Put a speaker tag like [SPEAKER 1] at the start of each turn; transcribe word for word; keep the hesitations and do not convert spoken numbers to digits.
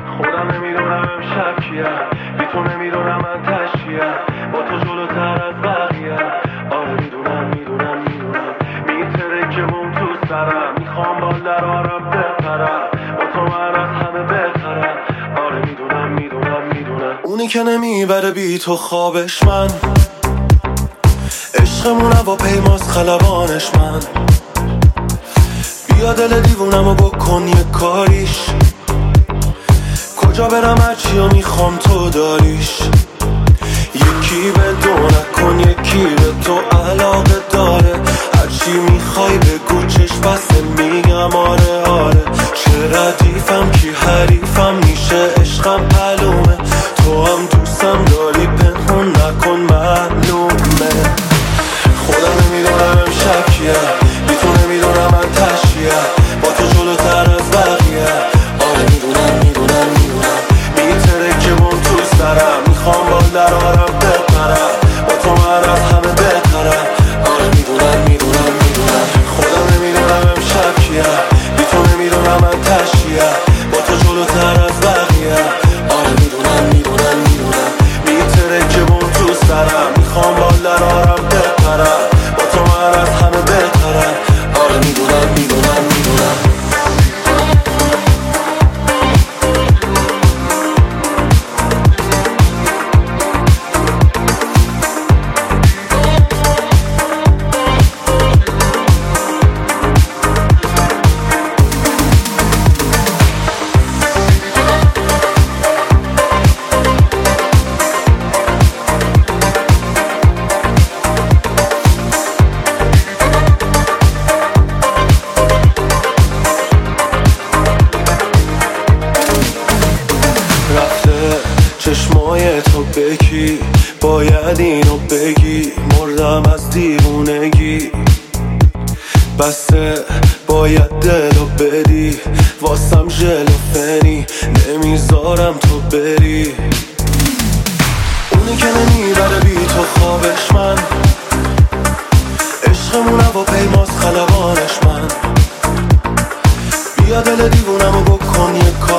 [SPEAKER 1] خودم نمیدونم امشب کیم، بی تو نمیدونم من تشکیم، با تو جلوتر از بقیه. آره میدونم میدونم میدونم میتره که بوم تو سرم، میخوام بال درارم بپرم، با تو من از همه بهترم. آره میدونم میدونم میدونم اونی که نمیبره بی تو خوابش من، عشقمون هوا پیماز خلبانش من. بیا دل دیوونمو بکن یه کاریش، کجا برم هرچی و میخوام تو داریش. یکی به دو نکن یکی به تو علاقه داره، هرچی میخوای بگو چشم بسته میگم آره آره. چه ردیفم کی حریفم میشه عشقم معلومه، تو هم دوستم داری پنهون نکن معلومه. خودم نمیدونم امشب کیه، بی تو نمیدونم من تشکیم، با تو جلوتر از بقیه. آره میدونم میدونم میدونم میتره که بوم تو سرم، میخوام بال درارم بپرم، با تو من از همه بهترم. آره میدونم میدونم میدونم خودم نمیدونم امشب کیه، بی تو نمیدونم من تشکیم، با تو جلوتر از بقیه. آره میدونم میدونم میدونم میتره که بوم تو سرم، میخوام بال درارم بپرم، با تو من از همه بهترم. آره میدونم میدونم میدونم چشمای تو بکی، باید اینو بگی، مردم از دیوونگی. بسته باید دلو بدی، واسم ژلوفنی، نمیذارم تو بری. اونی که نمیبره بی تو خوابش من، عشقمون هوا پیماز خلبانش من. بیا دل دیوونمو بکن یه کار